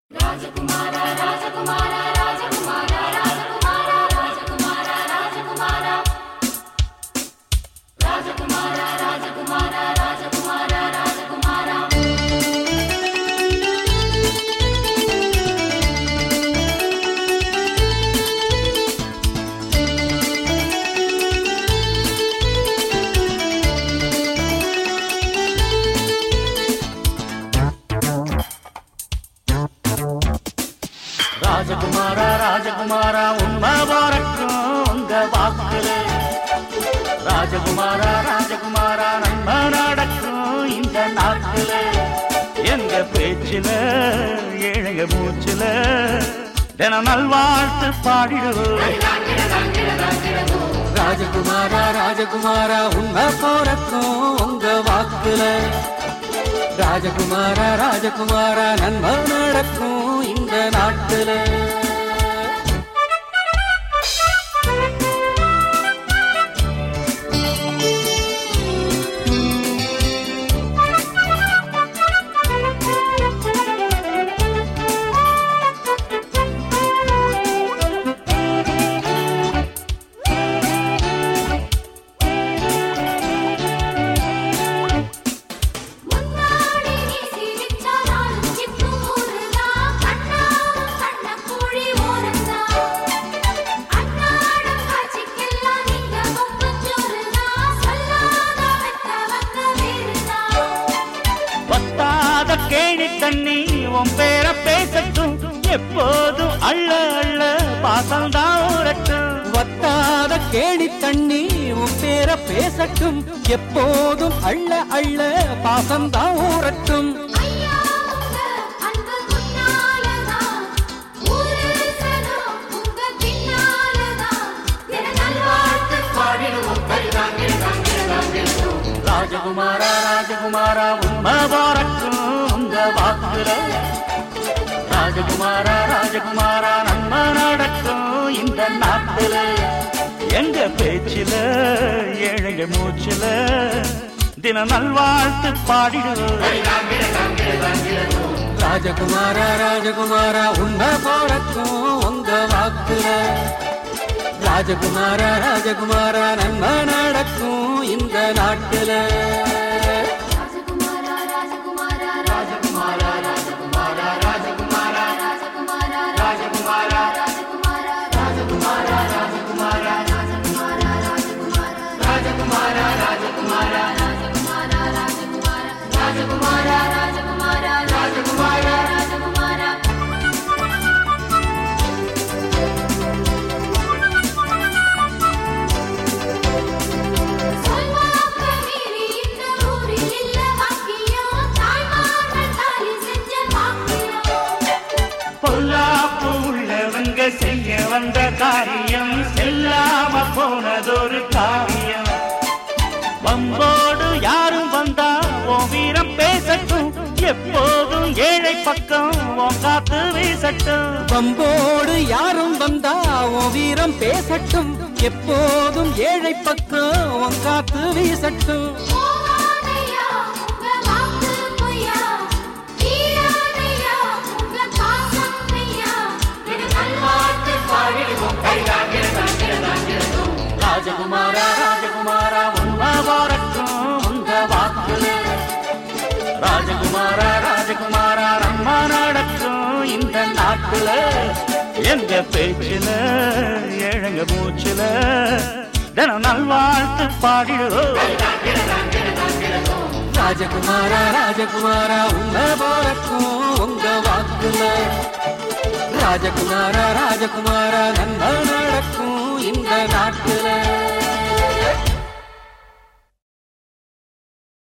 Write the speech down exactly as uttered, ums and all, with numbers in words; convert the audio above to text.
ராஜகுமாரா ராஜகுமாரா ராஜகுமாரா ராஜகுமாரா ராஜகுமாரா ராஜகுமாரா ராஜகுமாரா ராஜகுமாரா ராஜகுமாரா ராஜகுமாரா ராஜகுமாரா ராஜகுமாரா உண்மை வரக்கும் உங்க வாக்குல ராஜகுமாரா ராஜகுமாரா நன்மை நடக்கும் இந்த நாட்டுல எங்க பேச்சுல ஏழைய மூச்சுல தினம் நல்வாழ்த்து பாடிடுவோம். ராஜகுமாரா ராஜகுமாரா உண்மை போறக்கும் உங்க வாக்குல ராஜகுமாரா ராஜகுமாரா நன்மை நடக்கும் இந்த நாட்டுல. கேணி தண்ணி உன் பேர பேசட்டும் எப்போதும் அள்ள அள்ள பாசம் தான் ஊரட்டும். வத்தாத கேணி தண்ணி உன் பேர பேசட்டும் எப்போதும் அள்ள அள்ள பாசம்தான் ஊரட்டும். ராஜகுமாரா ராஜகுமாரா உண்மை வரக்கும் உங்க வாக்குல ராஜகுமாரா ராஜகுமாரா நன்மை நடக்கும் இந்த நாட்டுல எங்க பேச்சில ஏழைய மூச்சுல தின நல்வாழ்த்து பாடிடுவோம். ராஜகுமாரா ராஜகுமாரா உண்மை போறக்கும் உங்க வாக்குல ராஜகுமாரா ராஜகுமாரா நன்மை நடக்கும் இந்த நாட்டுல. பொல்லாப்பு உள்ளவங்க செய்ய வந்த காரியம் செல்லாம போனதொரு காரியம். வம்போடு யாரும் வந்தா உன் வீரம் பேசட்டும் எப்போதும் ஏழை பக்கம் உன் காத்து வீசட்டும். வம்போடு யாரும் வந்தா உன் வீரம் பேசட்டும் எப்போதும் ஏழை பக்கம் உன் காத்து வீசட்டும். ராஜகுமாரா ராஜகுமாரா உண்மை வரக்கும் உங்க வாக்குல ராஜகுமாரா ராஜகுமாரா நன்மை நடக்கும் இந்த நாட்டுல எங்க பேச்சுல ஏழைங்க மூச்சுல தினம் நல்வாழ்த்து பாடிடுவோம். ராஜகுமாரா ராஜகுமாரா உண்மை போறக்கும் உங்க வாக்குல ராஜகுமாரா ராஜகுமாரா நன்மை நடக்கும் இந்த நாட்டுல.